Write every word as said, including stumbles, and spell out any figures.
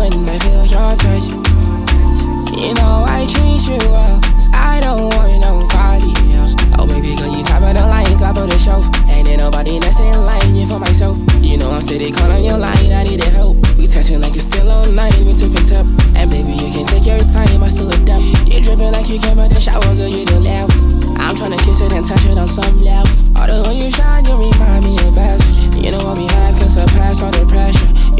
when I feel your touch. You know I treat you well, 'cause I don't want nobody else. Oh baby girl, you top of the line, top of the shelf. Ain't there nobody that's in line, you for myself. You know I'm steady calling your line, I need help. We texting like it's still on nine, we tip and tap. And baby you can take your time, I still adapt. You dripping like you came out the shower, girl, you the laugh. I'm tryna kiss it and touch it on some level. All the way you shine, you remind me of best. You know what we have can surpass all the pressure.